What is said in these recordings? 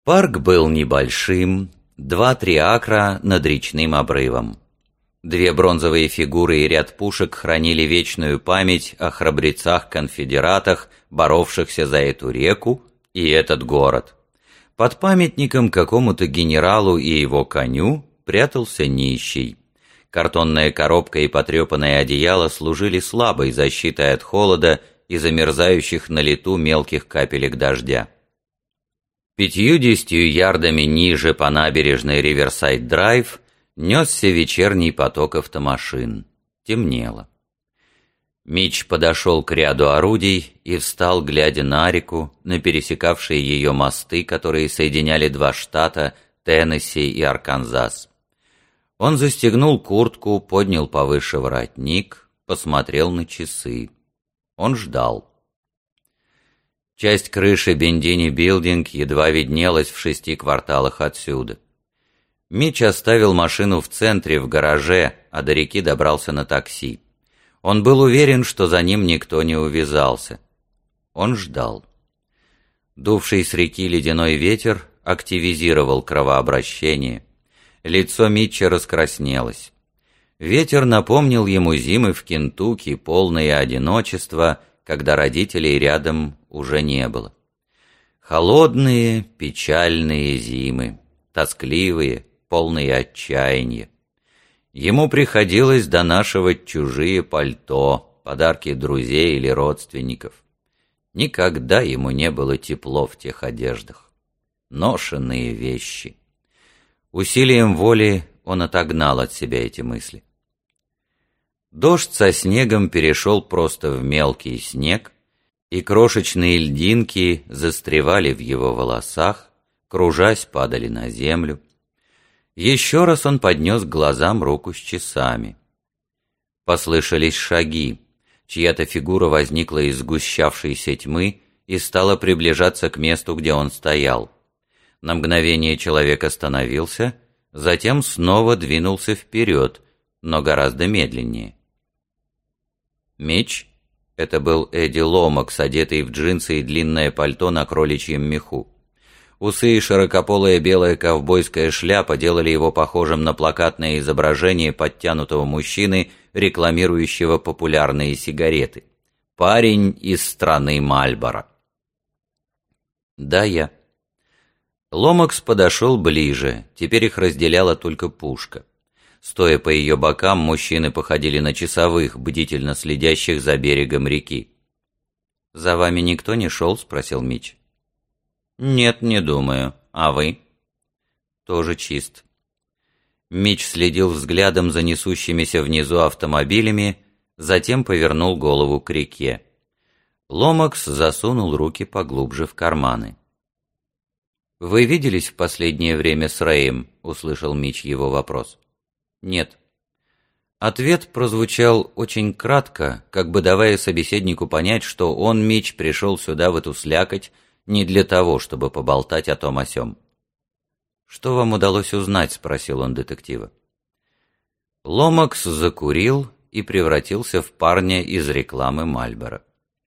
Парк был небольшим, 2-3 акра над речным обрывом. 2 бронзовые фигуры и ряд пушек хранили вечную память о храбрецах-конфедератах, боровшихся за эту реку и этот город. Под памятником какому-то генералу и его коню прятался нищий. Картонная коробка и потрепанное одеяло служили слабой защитой от холода и замерзающих на лету мелких капелек дождя. 50 ярдами ниже по набережной Риверсайд-драйв несся вечерний поток автомашин. Темнело. Митч подошел к ряду орудий и встал, глядя на реку, на пересекавшие ее мосты, которые соединяли 2 штата, Теннесси и Арканзас. Он застегнул куртку, поднял повыше воротник, посмотрел на часы. Он ждал. Часть крыши Бендини Билдинг едва виднелась в 6 кварталах отсюда. Митч оставил машину в центре, в гараже, а до реки добрался на такси. Он был уверен, что за ним никто не увязался. Он ждал. Дувший с реки ледяной ветер активизировал кровообращение. Лицо Митча раскраснелось. Ветер напомнил ему зимы в Кентукки, полное одиночество, когда родителей рядом уже не было. Холодные, печальные зимы, тоскливые, полные отчаяния. Ему приходилось донашивать чужие пальто, подарки друзей или родственников. Никогда ему не было тепло в тех одеждах. Ношенные вещи. Усилием воли он отогнал от себя эти мысли. Дождь со снегом перешел просто в мелкий снег, и крошечные льдинки застревали в его волосах, кружась, падали на землю. Еще раз он поднес к глазам руку с часами. Послышались шаги. Чья-то фигура возникла из сгущавшейся тьмы и стала приближаться к месту, где он стоял. На мгновение человек остановился, затем снова двинулся вперед, но гораздо медленнее. Митч — это был Эдди Ломакс, одетый в джинсы и длинное пальто на кроличьем меху. Усы и широкополая белая ковбойская шляпа делали его похожим на плакатное изображение подтянутого мужчины, рекламирующего популярные сигареты. Парень из страны Мальборо. «Да, я». Ломакс подошел ближе, теперь их разделяла только пушка. Стоя по ее бокам, мужчины походили на часовых, бдительно следящих за берегом реки. «За вами никто не шел?» — спросил Митч. «Нет, не думаю. А вы?» «Тоже чист». Митч следил взглядом за несущимися внизу автомобилями, затем повернул голову к реке. Ломакс засунул руки поглубже в карманы. «Вы виделись в последнее время с Рэем?» — услышал Митч его вопрос. «Нет». Ответ прозвучал очень кратко, как бы давая собеседнику понять, что он, Митч, пришел сюда в эту слякоть не для того, чтобы поболтать о том о сём. «Что вам удалось узнать?» — спросил он детектива. Ломакс закурил и превратился в парня из рекламы Мальборо.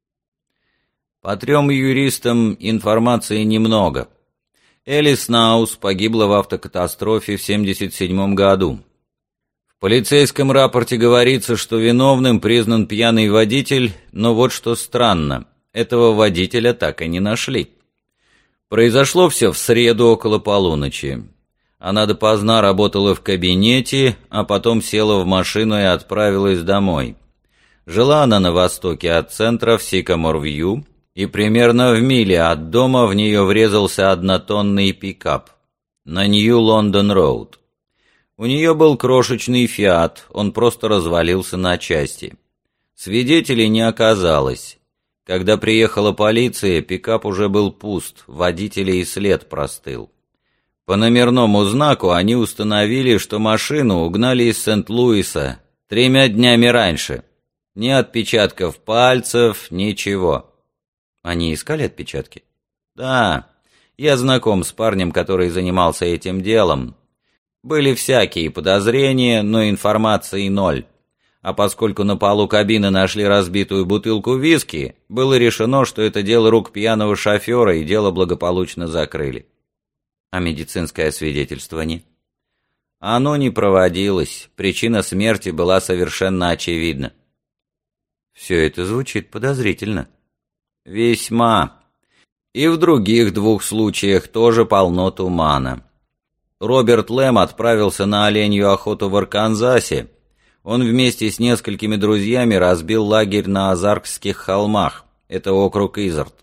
«По 3 юристам информации немного. Элис Наус погибла в автокатастрофе в 1977 году. В полицейском рапорте говорится, что виновным признан пьяный водитель, но вот что странно, этого водителя так и не нашли. Произошло все в среду около полуночи. Она допоздна работала в кабинете, а потом села в машину и отправилась домой. Жила она на востоке от центра в Сикамор-Вью, и примерно в миле от дома в нее врезался однотонный пикап на Нью-Лондон-Роуд. У нее был крошечный «Фиат», он просто развалился на части. Свидетелей не оказалось. Когда приехала полиция, пикап уже был пуст, водителя и след простыл. По номерному знаку они установили, что машину угнали из Сент-Луиса 3 днями раньше. Ни отпечатков пальцев, ничего. Они искали отпечатки? Да, я знаком с парнем, который занимался этим делом. Были всякие подозрения, но информации 0. А поскольку на полу кабины нашли разбитую бутылку виски, было решено, что это дело рук пьяного шофера, и дело благополучно закрыли. А медицинское освидетельствование? Оно не проводилось, причина смерти была совершенно очевидна. Все это звучит подозрительно. Весьма. И в других двух случаях тоже полно тумана. Роберт Лэм отправился на оленью охоту в Арканзасе. Он вместе с несколькими друзьями разбил лагерь на Озаркских холмах. Это округ Изард.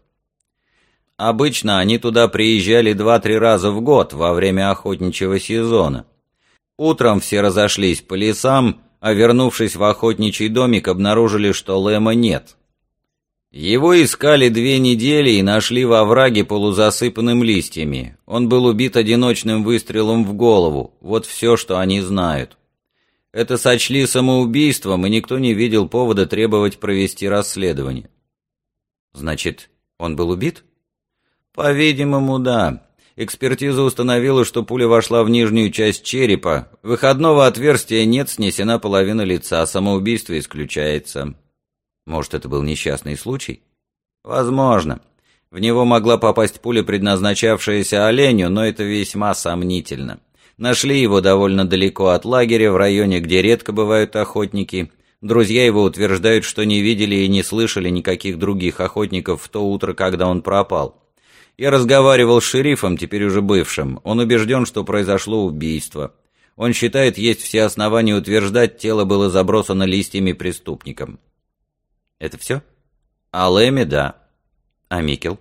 Обычно они туда приезжали 2-3 раза в год во время охотничьего сезона. Утром все разошлись по лесам, а вернувшись в охотничий домик, обнаружили, что Лэма нет. Его искали 2 недели и нашли во овраге полузасыпанным листьями. Он был убит одиночным выстрелом в голову. Вот все, что они знают. Это сочли самоубийством, и никто не видел повода требовать провести расследование. Значит, он был убит? По-видимому, да. Экспертиза установила, что пуля вошла в нижнюю часть черепа. Выходного отверстия нет, снесена половина лица, самоубийство исключается. Может, это был несчастный случай? Возможно. В него могла попасть пуля, предназначавшаяся оленю, но это весьма сомнительно. Нашли его довольно далеко от лагеря, в районе, где редко бывают охотники. Друзья его утверждают, что не видели и не слышали никаких других охотников в то утро, когда он пропал. Я разговаривал с шерифом, теперь уже бывшим. Он убежден, что произошло убийство. Он считает, есть все основания утверждать, тело было забросано листьями преступником. Это все? О Лэме, да. А Микел?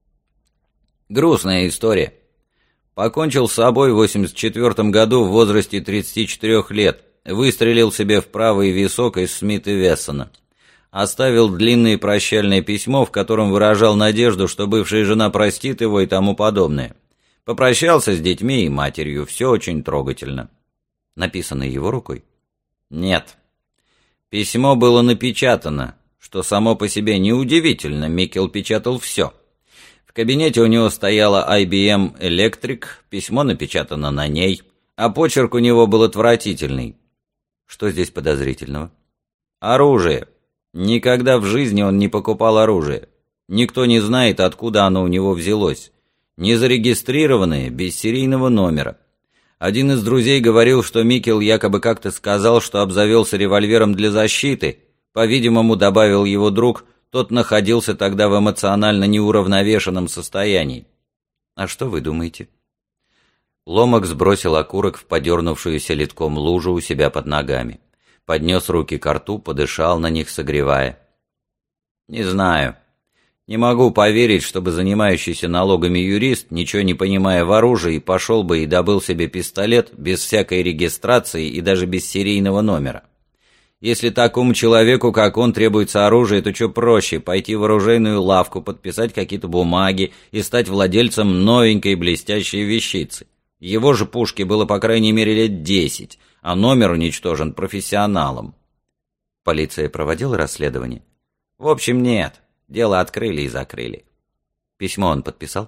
Грустная история. Покончил с собой в 1984 году в возрасте 34 лет. Выстрелил себе в правый висок из Смит и Вессона. Оставил длинное прощальное письмо, в котором выражал надежду, что бывшая жена простит его и тому подобное. Попрощался с детьми и матерью, все очень трогательно. Написано его рукой? Нет. Письмо было напечатано, что само по себе неудивительно, Микел печатал все. В кабинете у него стояла IBM Electric, письмо напечатано на ней, а почерк у него был отвратительный. Что здесь подозрительного? Оружие. Никогда в жизни он не покупал оружие. Никто не знает, откуда оно у него взялось. Незарегистрированное, без серийного номера. Один из друзей говорил, что Микел якобы как-то сказал, что обзавелся револьвером для защиты. По-видимому, добавил его друг, тот находился тогда в эмоционально неуравновешенном состоянии. А что вы думаете? Ломак сбросил окурок в подернувшуюся литком лужу у себя под ногами. Поднес руки ко рту, подышал на них, согревая. «Не знаю. Не могу поверить, чтобы занимающийся налогами юрист, ничего не понимая в оружии, пошел бы и добыл себе пистолет без всякой регистрации и даже без серийного номера. Если такому человеку, как он, требуется оружие, то что проще, пойти в оружейную лавку, подписать какие-то бумаги и стать владельцем новенькой блестящей вещицы. Его же пушке было по крайней мере лет 10, а номер уничтожен профессионалом». Полиция проводила расследование? В общем, нет. Дело открыли и закрыли. Письмо он подписал?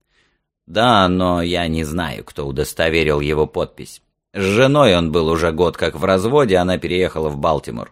Да, но я не знаю, кто удостоверил его подпись. С женой он был уже год как в разводе, она переехала в Балтимор.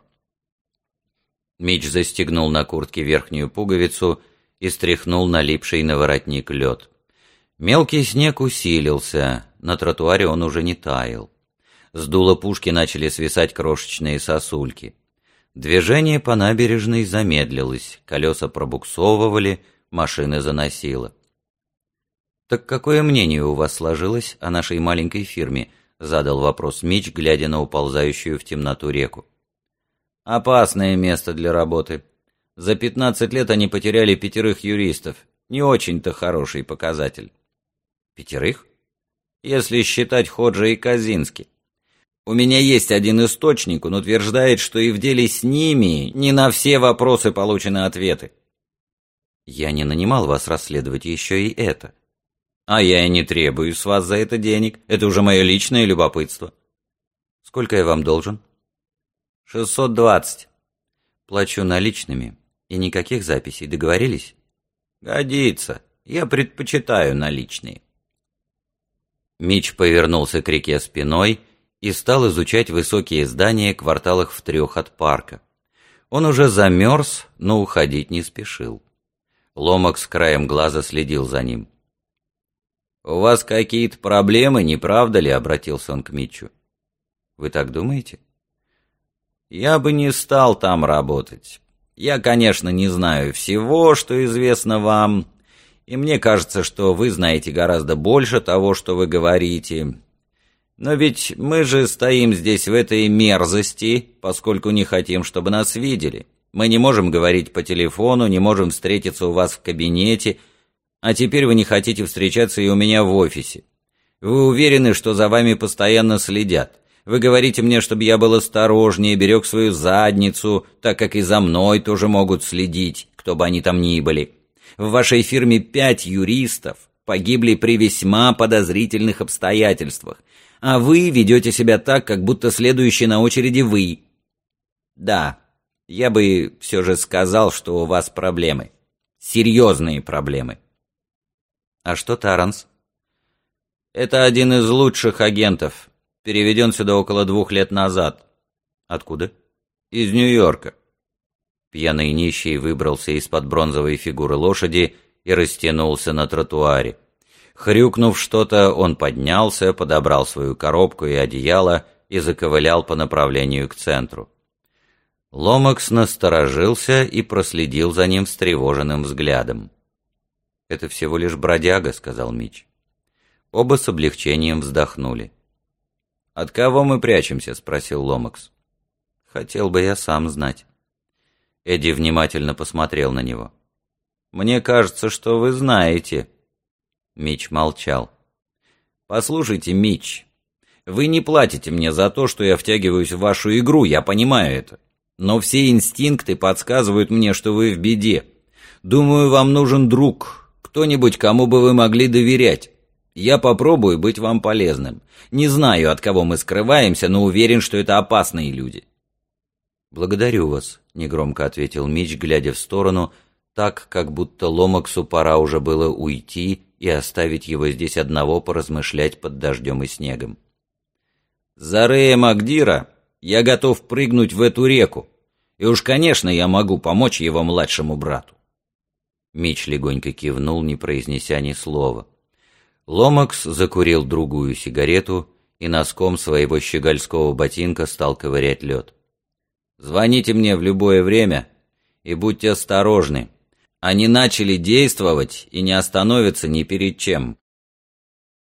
Митч застегнул на куртке верхнюю пуговицу и стряхнул налипший на воротник лед. Мелкий снег усилился, на тротуаре он уже не таял. С дула пушки начали свисать крошечные сосульки. Движение по набережной замедлилось, колеса пробуксовывали, машины заносило. «Так какое мнение у вас сложилось о нашей маленькой фирме?» — задал вопрос Митч, глядя на уползающую в темноту реку. «Опасное место для работы. За 15 лет они потеряли 5 юристов. Не очень-то хороший показатель». 5? Если считать Ходжа и Казински. У меня есть один источник, он утверждает, что и в деле с ними не на все вопросы получены ответы. Я не нанимал вас расследовать еще и это. А я и не требую с вас за это денег, это уже мое личное любопытство. Сколько я вам должен? 620. Плачу наличными, и никаких записей, договорились? Годится, я предпочитаю наличные. Митч повернулся к реке спиной и стал изучать высокие здания в кварталах в 3 от парка. Он уже замерз, но уходить не спешил. Ломак с краем глаза следил за ним. «У вас какие-то проблемы, не правда ли?» — обратился он к Митчу. «Вы так думаете?» «Я бы не стал там работать. Я, конечно, не знаю всего, что известно вам, и мне кажется, что вы знаете гораздо больше того, что вы говорите. Но ведь мы же стоим здесь в этой мерзости, поскольку не хотим, чтобы нас видели. Мы не можем говорить по телефону, не можем встретиться у вас в кабинете, а теперь вы не хотите встречаться и у меня в офисе. Вы уверены, что за вами постоянно следят. Вы говорите мне, чтобы я был осторожнее, берег свою задницу, так как и за мной тоже могут следить, кто бы они там ни были. В вашей фирме 5 юристов погибли при весьма подозрительных обстоятельствах, а вы ведете себя так, как будто следующий на очереди вы. Да, я бы все же сказал, что у вас проблемы. Серьезные проблемы. А что Таранс? Это один из лучших агентов. Переведен сюда около 2 лет назад. Откуда? Из Нью-Йорка. Пьяный нищий выбрался из-под бронзовой фигуры лошади и растянулся на тротуаре. Хрюкнув что-то, он поднялся, подобрал свою коробку и одеяло и заковылял по направлению к центру. Ломакс насторожился и проследил за ним встревоженным взглядом. «Это всего лишь бродяга», — сказал Митч. Оба с облегчением вздохнули. «От кого мы прячемся?» — спросил Ломакс. «Хотел бы я сам знать». Эдди внимательно посмотрел на него. «Мне кажется, что вы знаете». Митч молчал. «Послушайте, Митч, вы не платите мне за то, что я втягиваюсь в вашу игру, я понимаю это. Но все инстинкты подсказывают мне, что вы в беде. Думаю, вам нужен друг, кто-нибудь, кому бы вы могли доверять. Я попробую быть вам полезным. Не знаю, от кого мы скрываемся, но уверен, что это опасные люди». «Благодарю вас», — негромко ответил Митч, глядя в сторону, так, как будто Ломаксу пора уже было уйти и оставить его здесь одного поразмышлять под дождем и снегом. «За Рэя Магдира я готов прыгнуть в эту реку, и уж, конечно, я могу помочь его младшему брату». Митч легонько кивнул, не произнеся ни слова. Ломакс закурил другую сигарету и носком своего щегольского ботинка стал ковырять лед. «Звоните мне в любое время и будьте осторожны. Они начали действовать и не остановятся ни перед чем.